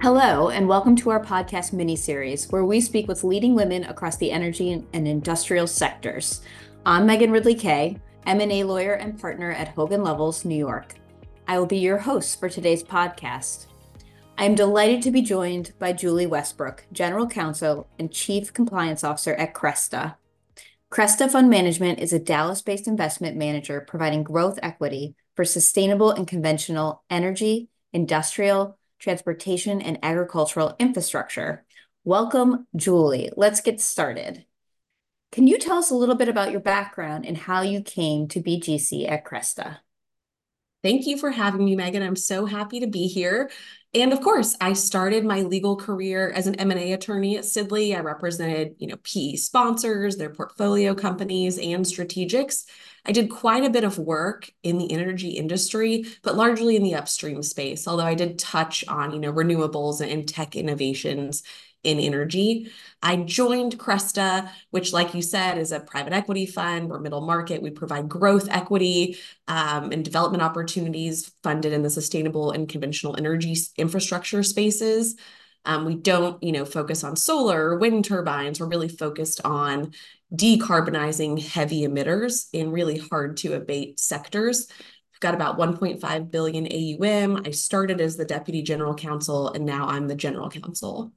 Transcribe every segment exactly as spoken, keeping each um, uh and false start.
Hello, and welcome to our podcast mini-series where we speak with leading women across the energy and industrial sectors. I'm Megan Ridley Kay, M and A lawyer and partner at Hogan Lovells, New York. I will be your host for today's podcast. I am delighted to be joined by Julie Westbrook, General Counsel and Chief Compliance Officer at Cresta. Cresta Fund Management is a Dallas-based investment manager providing growth equity for sustainable and conventional energy, industrial, transportation, and agricultural infrastructure. Welcome, Julie. Let's get started. Can you tell us a little bit about your background and how you came to be G C at Cresta? Thank you for having me, Megan. I'm so happy to be here. And of course, I started my legal career as an M and A attorney at Sidley. I represented, you know, P E sponsors, their portfolio companies, and strategics. I did quite a bit of work in the energy industry, but largely in the upstream space, although I did touch on, you know, renewables and tech innovations in energy. I joined Cresta, which, like you said, is a private equity fund. We're middle market. We provide growth equity um, and development opportunities funded in the sustainable and conventional energy infrastructure spaces. Um, we don't, you know, focus on solar or wind turbines. We're really focused on decarbonizing heavy emitters in really hard to abate sectors. We've got about one point five billion A U M. I started as the deputy general counsel, and now I'm the general counsel.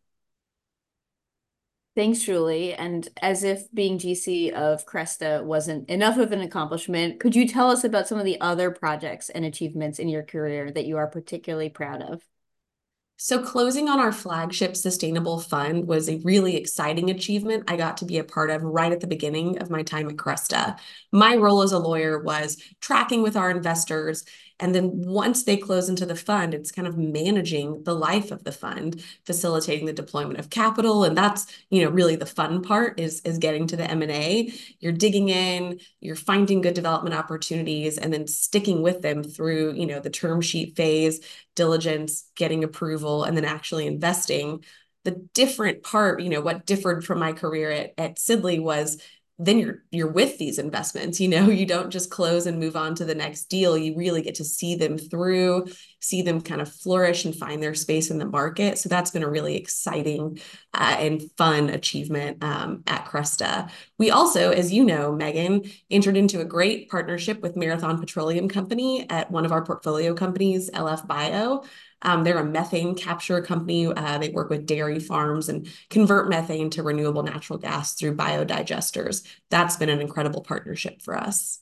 Thanks, Julie. And as if being G C of Cresta wasn't enough of an accomplishment, could you tell us about some of the other projects and achievements in your career that you are particularly proud of? So closing on our flagship sustainable fund was a really exciting achievement I got to be a part of right at the beginning of my time at Cresta. My role as a lawyer was tracking with our investors, and then once they close into the fund, it's kind of managing the life of the fund, facilitating the deployment of capital, and that's, you know, really the fun part is is getting to the M and A. You're digging in, you're finding good development opportunities, and then sticking with them through, you know, the term sheet phase, diligence, getting approval, and then actually investing. The different part, you know, what differed from my career at, at Sidley was then you're you're with these investments. You know, you don't just close and move on to the next deal. You really get to see them through, see them kind of flourish and find their space in the market. So that's been a really exciting uh, and fun achievement um, at Cresta. We also, as you know, Megan, entered into a great partnership with Marathon Petroleum Company at one of our portfolio companies, L F Bio. Um, they're a methane capture company. Uh, they work with dairy farms and convert methane to renewable natural gas through biodigesters. That's been an incredible partnership for us.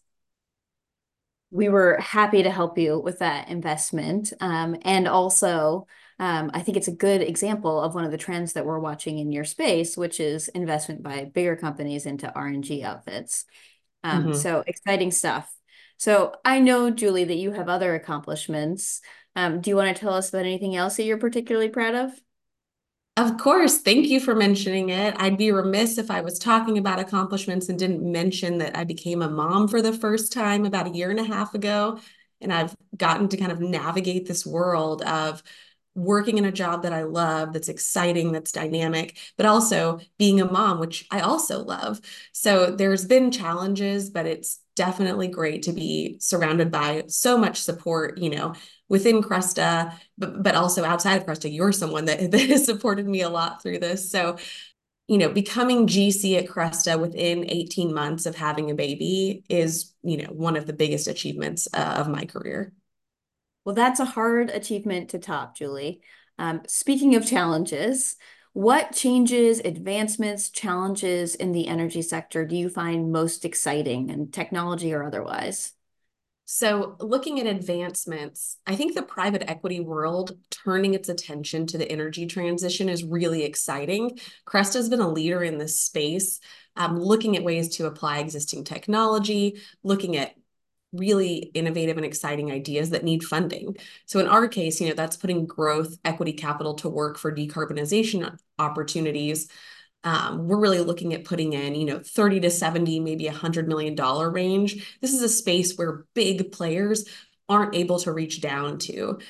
We were happy to help you with that investment. Um, and also, um, I think it's a good example of one of the trends that we're watching in your space, which is investment by bigger companies into R and G outfits. Um, Mhm. so exciting stuff. So I know, Julie, that you have other accomplishments. Um, do you want to tell us about anything else that you're particularly proud of? Of course, thank you for mentioning it. I'd be remiss if I was talking about accomplishments and didn't mention that I became a mom for the first time about a year and a half ago. And I've gotten to kind of navigate this world of working in a job that I love, that's exciting, that's dynamic, but also being a mom, which I also love. So there's been challenges, but it's definitely great to be surrounded by so much support, you know, within Cresta, but, but also outside of Cresta. You're someone that, that has supported me a lot through this. So, you know, becoming G C at Cresta within eighteen months of having a baby is, you know, one of the biggest achievements uh, of my career. Well, that's a hard achievement to top, Julie. Um, speaking of challenges, what changes, advancements, challenges in the energy sector do you find most exciting, and technology or otherwise? So, looking at advancements, I think the private equity world turning its attention to the energy transition is really exciting. Crest has been a leader in this space, um, looking at ways to apply existing technology, looking at really innovative and exciting ideas that need funding. So in our case, you know, that's putting growth equity capital to work for decarbonization opportunities. Um, we're really looking at putting in, you know, thirty to seventy, maybe a hundred million dollar range. This is a space where big players aren't able to reach down to.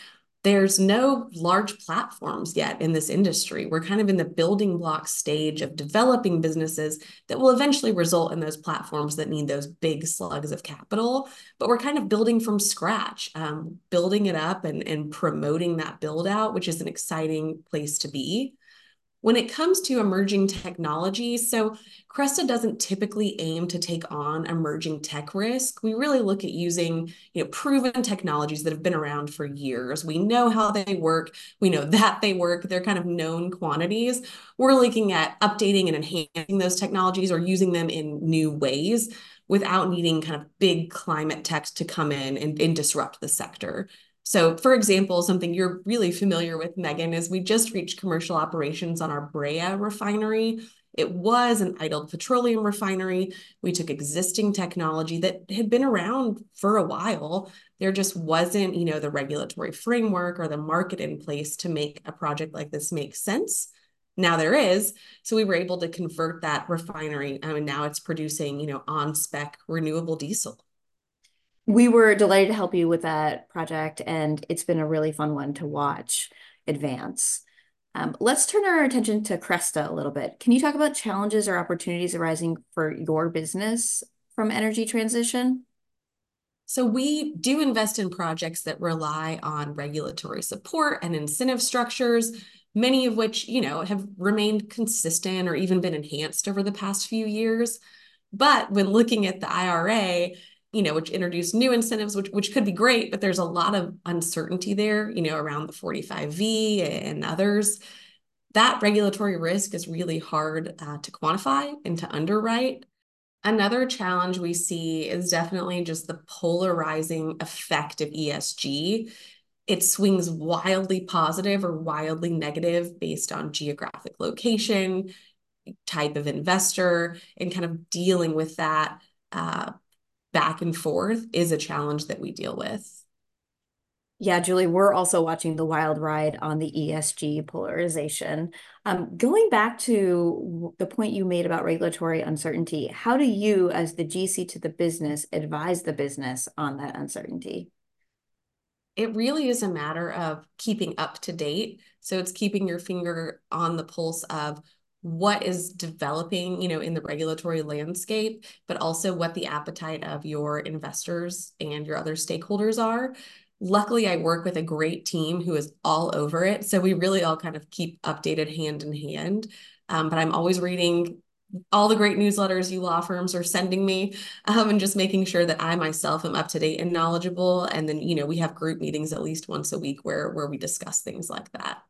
there's no large platforms yet in this industry. We're kind of in the building block stage of developing businesses that will eventually result in those platforms that need those big slugs of capital. But we're kind of building from scratch, um, building it up and, and promoting that build out, which is an exciting place to be. When it comes to emerging technologies, so Cresta doesn't typically aim to take on emerging tech risk. We really look at using, you know, proven technologies that have been around for years. We know how they work. We know that they work. They're kind of known quantities. We're looking at updating and enhancing those technologies or using them in new ways without needing kind of big climate tech to come in and, and disrupt the sector. So, for example, something you're really familiar with, Megan, is we just reached commercial operations on our Brea refinery. It was an idled petroleum refinery. We took existing technology that had been around for a while. There just wasn't, you know, the regulatory framework or the market in place to make a project like this make sense. Now there is. So we were able to convert that refinery, and um, now it's producing, you know, on-spec renewable diesel. We were delighted to help you with that project, and it's been a really fun one to watch advance. Um, let's turn our attention to Cresta a little bit. Can you talk about challenges or opportunities arising for your business from energy transition? So we do invest in projects that rely on regulatory support and incentive structures, many of which, you know, have remained consistent or even been enhanced over the past few years. But when looking at the I R A, you know, which introduced new incentives, which, which could be great, but there's a lot of uncertainty there, you know, around the forty-five V and others. That regulatory risk is really hard uh, to quantify and to underwrite. Another challenge we see is definitely just the polarizing effect of E S G. It swings wildly positive or wildly negative based on geographic location, type of investor, and kind of dealing with that uh, back and forth is a challenge that we deal with. Yeah, Julie, we're also watching the wild ride on the E S G polarization. Um, going back to the point you made about regulatory uncertainty, how do you, as the G C to the business, advise the business on that uncertainty? It really is a matter of keeping up to date. So it's keeping your finger on the pulse of what is developing, you know, in the regulatory landscape, but also what the appetite of your investors and your other stakeholders are. Luckily, I work with a great team who is all over it. So we really all kind of keep updated hand in hand. Um, but I'm always reading all the great newsletters you law firms are sending me, um, and just making sure that I myself am up to date and knowledgeable. And then, you know, we have group meetings at least once a week where, where we discuss things like that.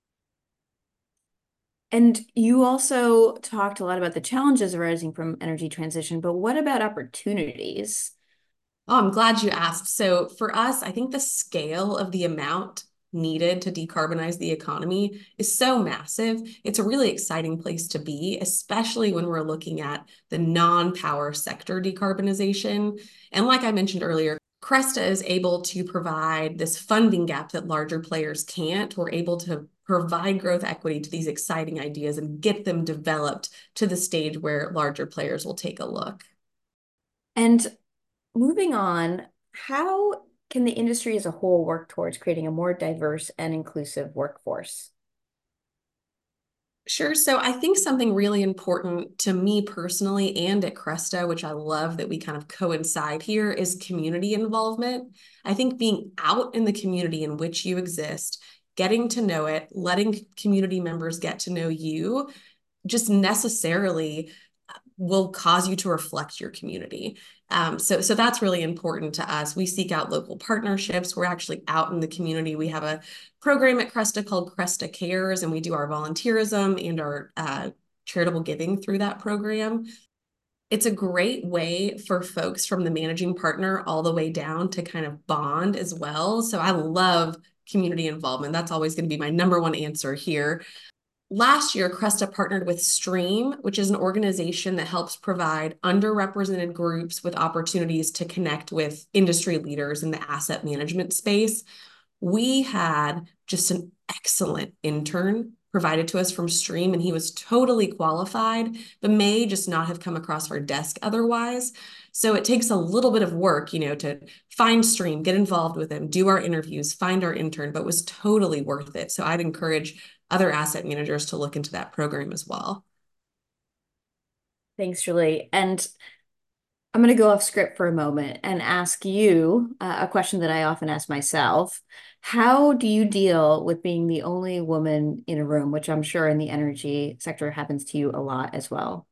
And you also talked a lot about the challenges arising from energy transition, but what about opportunities? Oh, I'm glad you asked. So for us, I think the scale of the amount needed to decarbonize the economy is so massive. It's a really exciting place to be, especially when we're looking at the non-power sector decarbonization. And like I mentioned earlier, Cresta is able to provide this funding gap that larger players can't. We're able to provide growth equity to these exciting ideas and get them developed to the stage where larger players will take a look. And moving on, how can the industry as a whole work towards creating a more diverse and inclusive workforce? Sure. So I think something really important to me personally and at Cresta, which I love that we kind of coincide here, is community involvement. I think being out in the community in which you exist, getting to know it, letting community members get to know you, just necessarily will cause you to reflect your community. Um, so, so that's really important to us. We seek out local partnerships. We're actually out in the community. We have a program at Cresta called Cresta Cares, and we do our volunteerism and our uh, charitable giving through that program. It's a great way for folks from the managing partner all the way down to kind of bond as well. So I love community involvement. That's always going to be my number one answer here. Last year, Cresta partnered with Stream, which is an organization that helps provide underrepresented groups with opportunities to connect with industry leaders in the asset management space. We had just an excellent intern provided to us from Stream, and he was totally qualified, but may just not have come across our desk otherwise. So it takes a little bit of work, you know, to find Stream, get involved with him, do our interviews, find our intern, but was totally worth it. So I'd encourage other asset managers to look into that program as well. Thanks, Julie. And I'm going to go off script for a moment and ask you uh, a question that I often ask myself. How do you deal with being the only woman in a room, which I'm sure in the energy sector happens to you a lot as well?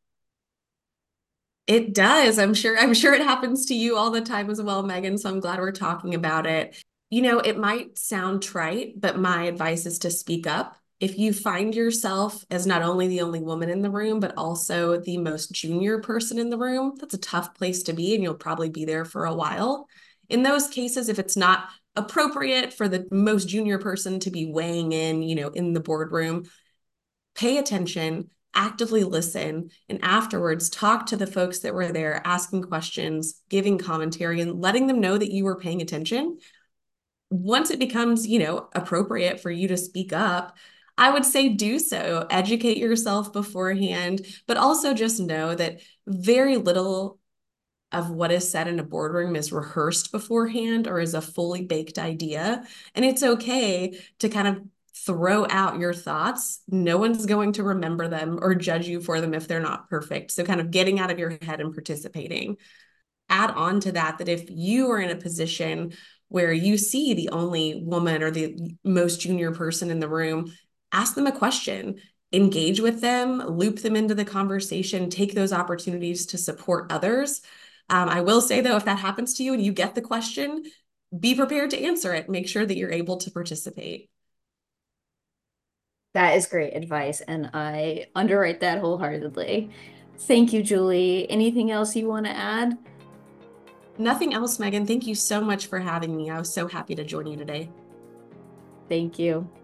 It does. I'm sure, I'm sure it happens to you all the time as well, Megan. So I'm glad we're talking about it. You know, it might sound trite, but my advice is to speak up. If you find yourself as not only the only woman in the room, but also the most junior person in the room, that's a tough place to be, and you'll probably be there for a while. In those cases, if it's not appropriate for the most junior person to be weighing in, you know, in the boardroom, pay attention, actively listen, and afterwards talk to the folks that were there, asking questions, giving commentary, and letting them know that you were paying attention. Once it becomes, you know, appropriate for you to speak up, I would say do so. Educate yourself beforehand, but also just know that very little of what is said in a boardroom is rehearsed beforehand or is a fully baked idea. And it's okay to kind of throw out your thoughts. No one's going to remember them or judge you for them if they're not perfect. So kind of getting out of your head and participating. Add on to that, that if you are in a position where you see the only woman or the most junior person in the room, ask them a question, engage with them, loop them into the conversation, take those opportunities to support others. Um, I will say, though, if that happens to you and you get the question, be prepared to answer it. Make sure that you're able to participate. That is great advice, and I underwrite that wholeheartedly. Thank you, Julie. Anything else you want to add? Nothing else, Megan. Thank you so much for having me. I was so happy to join you today. Thank you.